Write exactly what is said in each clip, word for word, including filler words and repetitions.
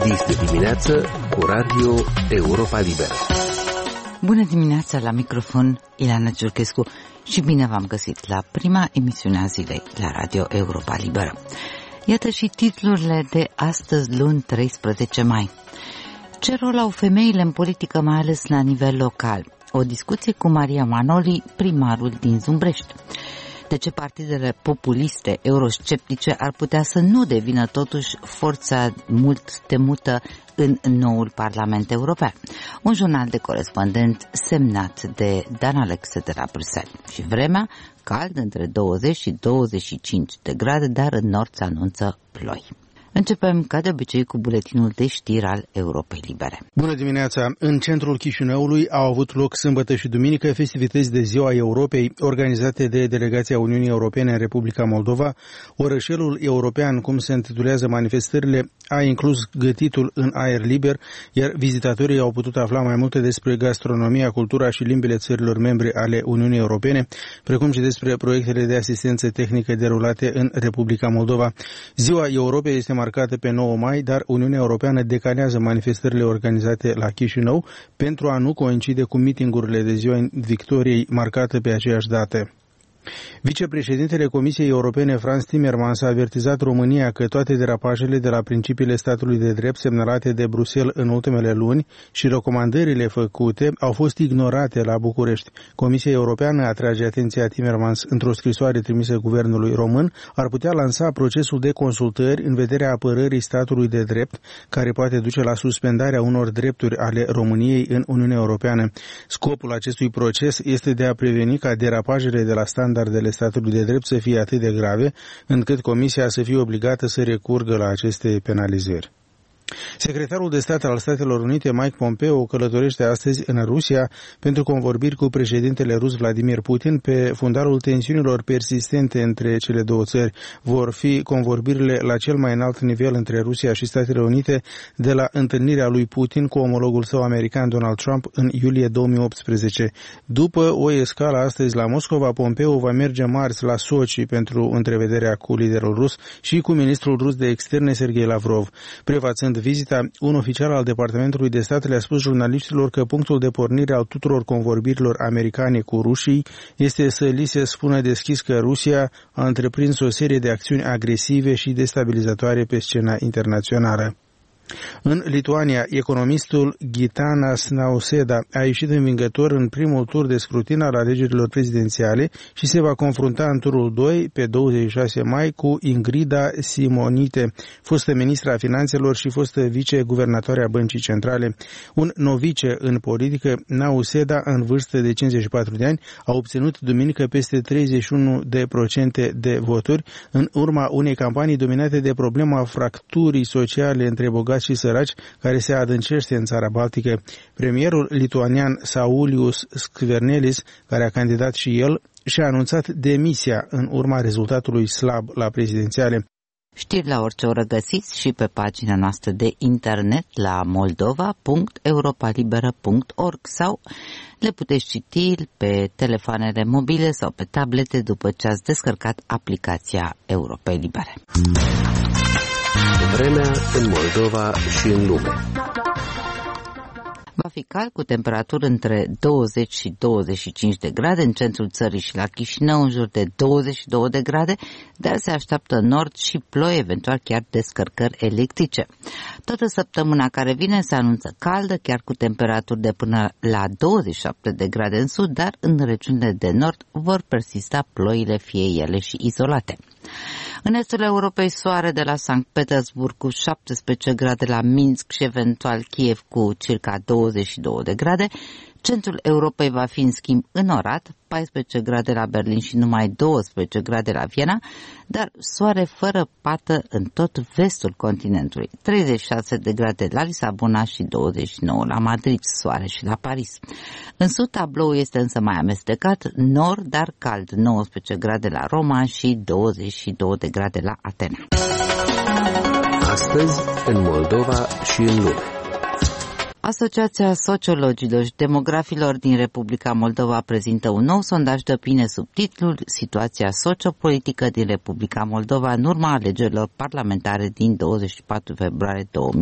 Este dimineață cu Radio Europa Liberă. Bună dimineața, la microfon Ileana Ciurchescu și bine v-am găsit la prima emisiune a zilei la Radio Europa Liberă. Iată și titlurile de astăzi, luni treisprezece mai. Ce rol au femeile în politică, mai ales la nivel local? O discuție cu Maria Manoli, primarul din Zumbrești. De ce partidele populiste eurosceptice ar putea să nu devină totuși forța mult temută în noul Parlament European? Un jurnal de corespondent semnat de Dan Alexe de la Bruxelles. Și vremea, cald între douăzeci și douăzeci și cinci de grade, dar în nord se anunță ploi. Începem, ca de obicei, cu buletinul de știri al Europei Libere. Bună dimineața! În centrul Chișinăului au avut loc sâmbătă și duminică festivități de Ziua Europei, organizate de Delegația Uniunii Europene în Republica Moldova. Orășelul european, cum se intitulează manifestările, a inclus gătitul în aer liber, iar vizitatorii au putut afla mai multe despre gastronomia, cultura și limbile țărilor membre ale Uniunii Europene, precum și despre proiectele de asistență tehnică derulate în Republica Moldova. Ziua Europei este marcată pe nouă mai, dar Uniunea Europeană decalează manifestările organizate la Chișinău pentru a nu coincide cu mitingurile de Ziua Victoriei marcată pe aceeași dată. Vicepreședintele Comisiei Europene, Frans Timmermans, a avertizat România că toate derapajele de la principiile statului de drept semnalate de Bruxelles în ultimele luni și recomandările făcute au fost ignorate la București. Comisia Europeană atrage atenția Timmermans într-o scrisoare trimisă guvernului român, ar putea lansa procesul de consultări în vederea apărării statului de drept, care poate duce la suspendarea unor drepturi ale României în Uniunea Europeană. Scopul acestui proces este de a preveni ca derapajele de la standardele statului de drept să fie atât de grave, încât Comisia să fie obligată să recurgă la aceste penalizări. Secretarul de stat al Statelor Unite, Mike Pompeo, călătorește astăzi în Rusia pentru convorbiri cu președintele rus Vladimir Putin pe fundalul tensiunilor persistente între cele două țări. Vor fi convorbirile la cel mai înalt nivel între Rusia și Statele Unite de la întâlnirea lui Putin cu omologul său american Donald Trump în iulie două mii optsprezece. După o escală astăzi la Moscova, Pompeo va merge marți la Sochi pentru întrevederea cu liderul rus și cu ministrul rus de externe Sergei Lavrov. Prefațând vizita, un oficial al Departamentului de Stat le-a spus jurnaliștilor că punctul de pornire al tuturor convorbirilor americane cu rușii este să li se spună deschis că Rusia a întreprins o serie de acțiuni agresive și destabilizatoare pe scena internațională. În Lituania, economistul Gitanas Nausėda a ieșit învingător în primul tur de scrutin al alegerilor prezidențiale și se va confrunta în turul doi, pe douăzeci și șase mai, cu Ingrida Simonite, fostă ministra a finanțelor și fostă viceguvernatoare a Băncii Centrale. Un novice în politică, Nausėda, în vârstă de cincizeci și patru de ani, a obținut duminică peste treizeci și unu de procente de voturi, în urma unei campanii dominate de problema fracturii sociale între bogați și săraci, care se adâncește în țara Baltică. Premierul lituanian Saulius Skvernelis, care a candidat și el, și-a anunțat demisia în urma rezultatului slab la prezidențiale. Știri la orice oră găsiți și pe pagina noastră de internet la moldova punct europa liberă punct org sau le puteți citi pe telefoanele mobile sau pe tablete după ce ați descărcat aplicația Europei Libere. Vremea în Moldova și în lume. Va fi cald cu temperaturi între douăzeci și douăzeci și cinci de grade în centrul țării și la Chișinău în jur de douăzeci și două de grade, dar se așteaptă în nord și ploi, eventual chiar descărcări electrice. Toată săptămâna care vine se anunță caldă, chiar cu temperaturi de până la douăzeci și șapte de grade în sud, dar în regiunile de nord vor persista ploile, fie ele și izolate. În estul Europei, soare de la Sankt Petersburg cu șaptesprezece grade, la Minsk și eventual Kiev cu circa douăzeci și două de grade. Centrul Europei va fi în schimb înorat, paisprezece grade la Berlin și numai douăsprezece grade la Viena, dar soare fără pată în tot vestul continentului, treizeci și șase de grade la Lisabona și douăzeci și nouă la Madrid, soare și la Paris. În sud tabloul este însă mai amestecat, nord, dar cald, nouăsprezece grade la Roma și douăzeci și două de grade la Atena. Astăzi, în Moldova și în lume. Asociația Sociologilor și Demografilor din Republica Moldova prezintă un nou sondaj de opinie sub titlul Situația sociopolitică din Republica Moldova în urma alegerilor parlamentare din douăzeci și patru februarie două mii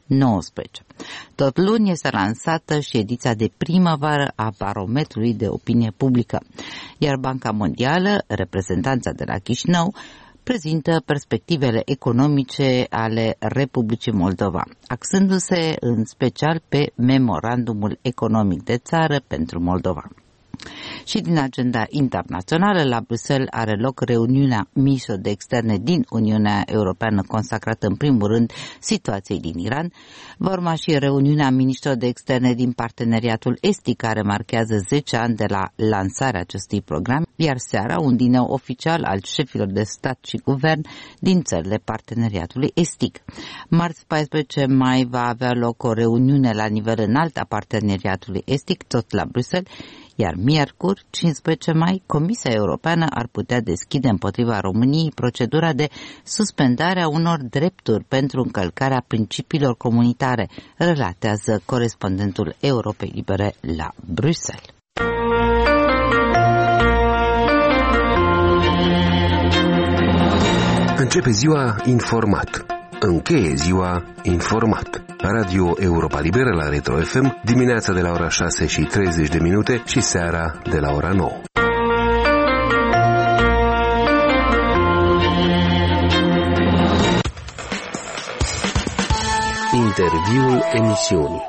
nouăsprezece. Tot luni este lansată și ediția de primăvară a Barometrului de Opinie Publică, iar Banca Mondială, reprezentanța de la Chișinău, prezintă perspectivele economice ale Republicii Moldova, axându-se în special pe memorandumul economic de țară pentru Moldova. Și din agenda internațională, la Bruxelles are loc reuniunea ministrilor de externe din Uniunea Europeană consacrată în primul rând situației din Iran. Va urma și reuniunea ministrilor de externe din Parteneriatul Estic, care marchează zece ani de la lansarea acestui program, iar seara un dineu oficial al șefilor de stat și guvern din țările Parteneriatului Estic. Marți paisprezece mai va avea loc o reuniune la nivel înalt a Parteneriatului Estic, tot la Bruxelles, iar miercuri, cincisprezece mai, Comisia Europeană ar putea deschide împotriva României procedura de suspendare a unor drepturi pentru încălcarea principiilor comunitare, relatează corespondentul Europei Libere la Bruxelles. Începe ziua informat. Încheie ziua informat. Radio Europa Liberă la Retro F M, dimineața de la ora șase și treizeci de minute și seara de la ora nouă. Interviul emisiunii.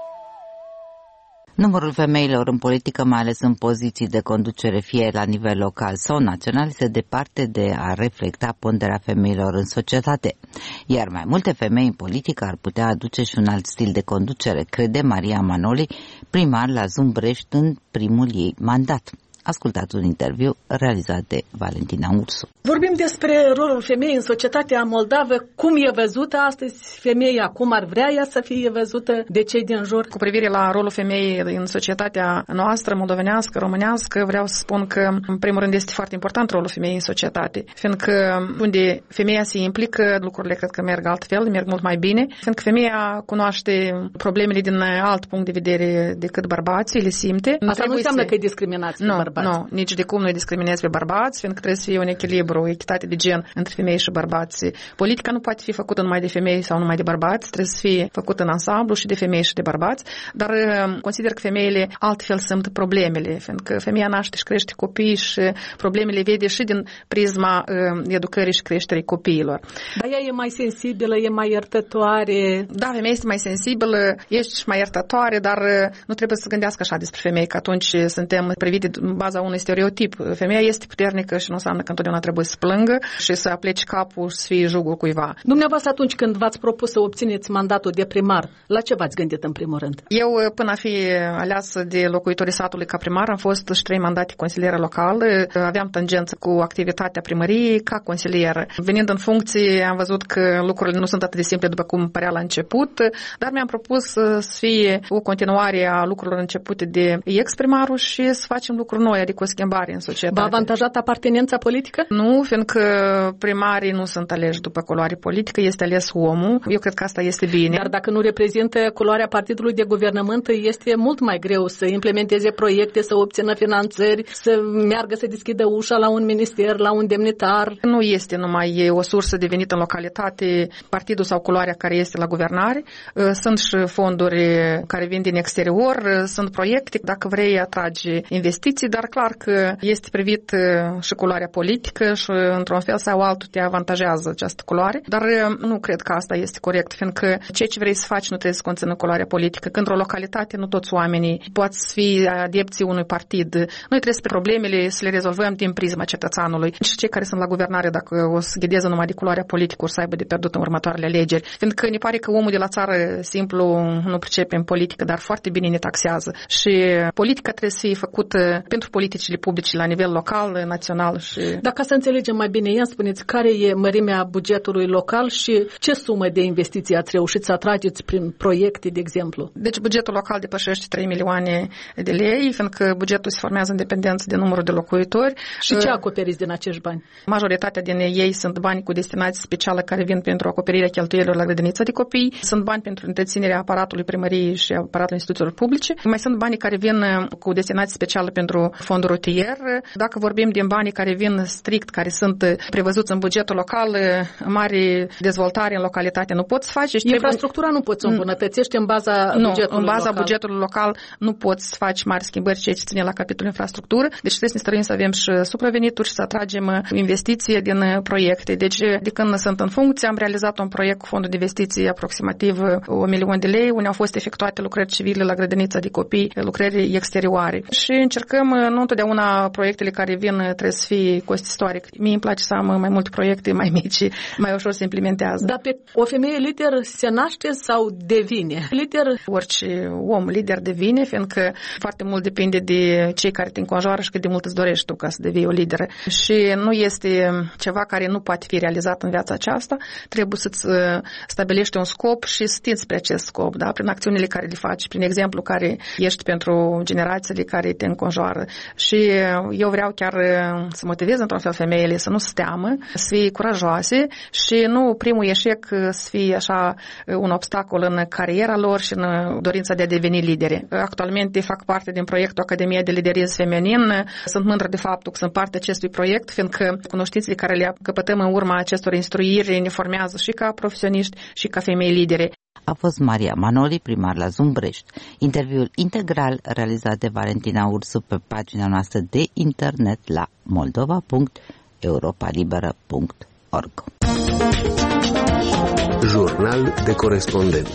Numărul femeilor în politică, mai ales în poziții de conducere, fie la nivel local sau național, este departe de a reflecta ponderea femeilor în societate. Iar mai multe femei în politică ar putea aduce și un alt stil de conducere, crede Maria Manoli, primar la Zumbrești în primul ei mandat. Ascultați un interviu realizat de Valentina Ursu. Vorbim despre rolul femeii în societatea moldavă, cum e văzută astăzi femeia, cum ar vrea ea să fie văzută de cei din jur. Cu privire la rolul femeii în societatea noastră, moldovenească, românească, vreau să spun că, în primul rând, este foarte important rolul femeii în societate, fiindcă unde femeia se implică, lucrurile cred că merg altfel, merg mult mai bine, fiindcă femeia cunoaște problemele din alt punct de vedere decât bărbații, le simte. Asta nu înseamnă să... că e discriminație nu, pe bărbați. Nu, nici de cum nu discriminezi pe bărbați, fiindcă trebuie să fie un echilibru, o echitate de gen între femei și bărbați. Politica nu poate fi făcută numai de femei sau numai de bărbați, trebuie să fie făcută în ansamblu și de femei și de bărbați, dar consider că femeile altfel simt problemele, fiindcă femeia naște și crește copii și problemele vede și din prisma uh, educării și creșterii copiilor. Dar ea e mai sensibilă, e mai iertătoare. Da, femeia este mai sensibilă, ești și mai iertătoare, dar nu trebuie să gândească așa despre femei, că atunci suntem privite în baza unui stereotip. Femeia este puternică și nu înseamnă că întotdeauna trebuie să plângă și să apleci capul și să fie jugul cuiva. Dumneavoastră, atunci când v-ați propus să obțineți mandatul de primar, la ce v-ați gândit în primul rând? Eu, până a fi aleasă de locuitorii satului ca primar, am fost și trei mandate consilieră locală. Aveam tangență cu activitatea primăriei ca consilieră. Venind în funcție, am văzut că lucrurile nu sunt atât de simple după cum părea la început, dar mi-am propus să fie o continuare a lucrurilor începute de ex-primarul și să facem lucruri noi, adică o schimbare în societate. V-a avantajat apartenența politică? Nu, fiindcă primarii nu sunt aleși după culoare politică, este ales omul. Eu cred că asta este bine. Dar dacă nu reprezintă culoarea partidului de guvernământ, este mult mai greu să implementeze proiecte, să obțină finanțări, să meargă să deschidă ușa la un minister, la un demnitar. Nu este numai o sursă de venit în localitate partidul sau culoarea care este la guvernare. Sunt și fonduri care vin din exterior, sunt proiecte, dacă vrei, atrage investiții, dar clar că este privit și culoarea politică și într-un fel sau altul te avantajează această culoare, dar nu cred că asta este corect, fiindcă ceea ce vrei să faci nu trebuie să conțină culoarea politică. Când într-o localitate nu toți oamenii pot fi adepții unui partid. Noi trebuie să problemele să le rezolvăm din prisma cetățeanului. Și cei care sunt la guvernare, dacă o să ghideze numai de culoarea politică, o să aibă de pierdut în următoarele alegeri. Fiindcă ne pare că omul de la țară simplu nu pricepe în politică, dar foarte bine ne taxează. Și politica trebuie să fie făcută pentru politicile publice la nivel local, național. Și... Dacă să înțelegem mai bine, ia spuneți, care e mărimea bugetului local și ce sumă de investiții ați reușit să atrageți prin proiecte, de exemplu? Deci bugetul local depășește trei milioane de lei, fiindcă bugetul se formează în dependență de numărul de locuitori. Și ce acoperiți din acești bani? Majoritatea din ei sunt bani cu destinație specială care vin pentru acoperirea cheltuielilor la grădinița de copii, sunt bani pentru întreținerea aparatului primăriei și aparatul instituțiilor publice, mai sunt bani care vin cu destinație specială pentru fond rutier. Dacă vorbim din banii care vin strict, care sunt prevăzuți în bugetul local, mari dezvoltare în localitate nu poți face. Infrastructura nu poți o îmbunătățești în baza nu, bugetului în baza local. bugetului local nu poți face mari schimbări, ceea ce ține la capitolul infrastructură. Deci trebuie să ne străim să avem și supravenituri și să atragem investiții din proiecte. Deci de când sunt în funcție, am realizat un proiect cu fondul de investiții aproximativ o milion de lei, unde au fost efectuate lucrări civile la grădinița de copii, lucrări exterioare. Și încercăm, nu întotdeauna proiectele care vin trebuie să fie costisitoare. Mie îmi place să am mai multe proiecte mai mici, mai ușor se implementează. Dar pe o femeie lider se naște sau devine? Lider? Orice om lider devine, fiindcă foarte mult depinde de cei care te înconjoară și cât de mult îți dorești tu ca să devii o lideră. Și nu este ceva care nu poate fi realizat în viața aceasta. Trebuie să-ți stabilești un scop și să tinzi spre acest scop, da? Prin acțiunile care le faci, prin exemplu care ești pentru generațiile care te înconjoară. Și eu vreau chiar să motivez într-un fel femeile să nu se teamă, să fie curajoase și nu primul eșec să fie așa un obstacol în cariera lor și în dorința de a deveni lideri. Actualmente fac parte din proiectul Academia de Liderism Feminin. Sunt mândră de faptul că sunt parte acestui proiect, fiindcă cunoștințele care le căpătăm în urma acestor instruiri ne formează și ca profesioniști și ca femei lideri. A fost Maria Manoli, primar la Zumbrești. Interviul integral realizat de Valentina Ursu pe pagina noastră de internet la moldova punct europa liberă punct org. Jurnal de corespondent.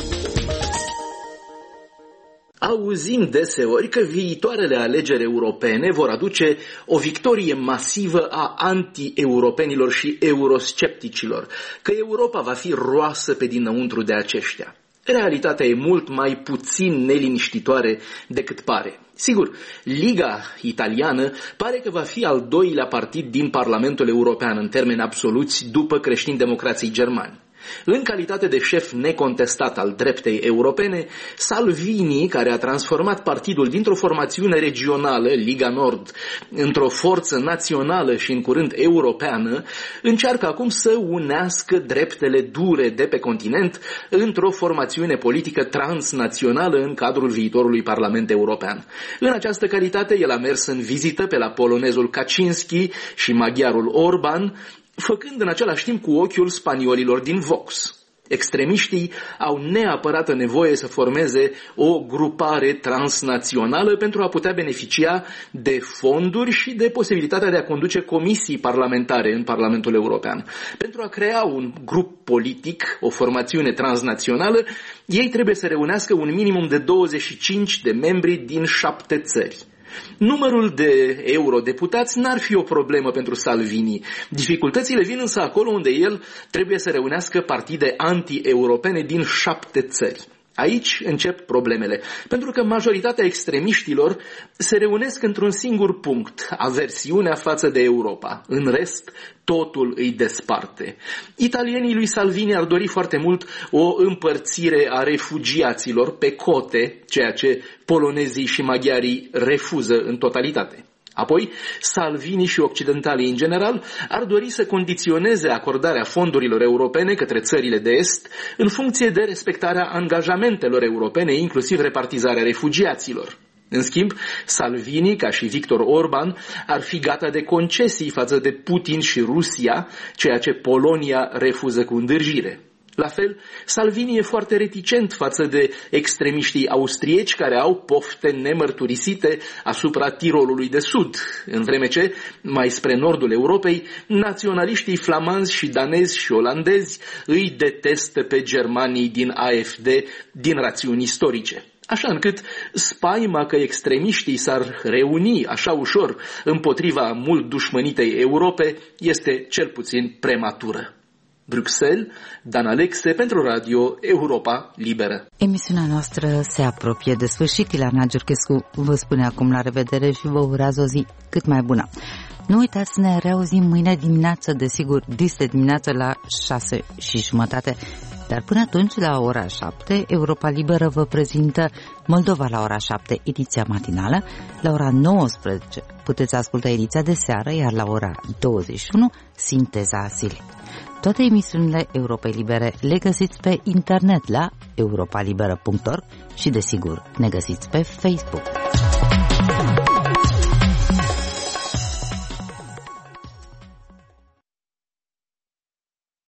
Auzim deseori că viitoarele alegeri europene vor aduce o victorie masivă a anti-europenilor și euroscepticilor, că Europa va fi roasă pe dinăuntru de aceștia. Realitatea e mult mai puțin neliniștitoare decât pare. Sigur, Liga Italiană pare că va fi al doilea partid din Parlamentul European în termeni absoluți după creștini-democrații germani. În calitate de șef necontestat al dreptei europene, Salvini, care a transformat partidul dintr-o formațiune regională, Liga Nord, într-o forță națională și în curând europeană, încearcă acum să unească dreptele dure de pe continent într-o formațiune politică transnațională în cadrul viitorului Parlament European. În această calitate, el a mers în vizită pe la polonezul Kaczynski și maghiarul Orban, făcând în același timp cu ochiul spaniolilor din Vox. Extremiștii au neapărat nevoie să formeze o grupare transnațională pentru a putea beneficia de fonduri și de posibilitatea de a conduce comisii parlamentare în Parlamentul European. Pentru a crea un grup politic, o formațiune transnațională, ei trebuie să reunească un minimum de douăzeci și cinci de membri din șapte țări. Numărul de eurodeputați n-ar fi o problemă pentru Salvini. Dificultățile vin însă acolo unde el trebuie să reunească partide anti-europene din șapte țări. Aici încep problemele, pentru că majoritatea extremiștilor se reunesc într-un singur punct, aversiunea față de Europa. În rest, totul îi desparte. Italienii lui Salvini ar dori foarte mult o împărțire a refugiaților pe cote, ceea ce polonezii și maghiarii refuză în totalitate. Apoi, Salvini și occidentalii în general ar dori să condiționeze acordarea fondurilor europene către țările de est în funcție de respectarea angajamentelor europene, inclusiv repartizarea refugiaților. În schimb, Salvini, ca și Victor Orban, ar fi gata de concesii față de Putin și Rusia, ceea ce Polonia refuză cu îndârjire. La fel, Salvini e foarte reticent față de extremiștii austrieci care au pofte nemărturisite asupra Tirolului de Sud, în vreme ce, mai spre nordul Europei, naționaliștii flamanzi și danezi și olandezi îi detestă pe germanii din A F D din rațiuni istorice. Așa încât spaima că extremiștii s-ar reuni așa ușor împotriva mult dușmănitei Europe este cel puțin prematură. Bruxelles, Dan Alexe pentru Radio Europa Liberă. Emisiunea noastră se apropie de sfârșit. Ilana Giurchescu vă spune acum la revedere și vă urează o zi cât mai bună. Nu uitați să ne reauzim mâine dimineață, desigur, dis de dimineață la șase și jumătate. Dar până atunci, la ora șapte, Europa Liberă vă prezintă Moldova la ora șapte, ediția matinală. La ora nouăsprezece puteți asculta ediția de seară, iar la ora douăzeci și unu, sinteza zilei. Toate emisiunile Europei Libere le găsiți pe internet la europa liberă punct org și, desigur, ne găsiți pe Facebook.